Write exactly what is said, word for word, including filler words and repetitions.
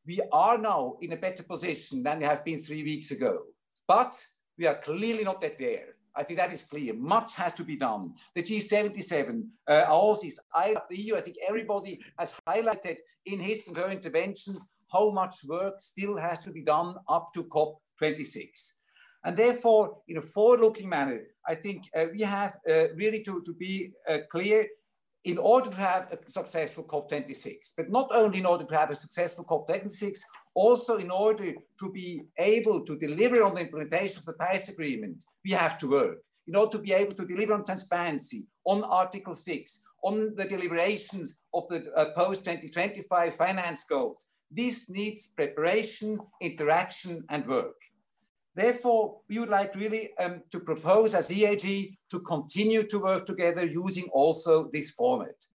we are now in a better position than we have been three weeks ago. But we are clearly not yet there. I think that is clear. Much has to be done. The G seventy-seven, uh, AUSIS, I, the E U, I think everybody has highlighted in his and her interventions how much work still has to be done up to COP twenty-six. And therefore, in a forward-looking manner, I think uh, we have uh, really to, to be uh, clear in order to have a successful COP twenty-six, but not only in order to have a successful COP twenty-six, also in order to be able to deliver on the implementation of the Paris Agreement, we have to work. In order to be able to deliver on transparency, on Article six, on the deliberations of the uh, post twenty twenty-five finance goals, this needs preparation, interaction, and work. Therefore, we would like really um, to propose as E A G to continue to work together using also this format.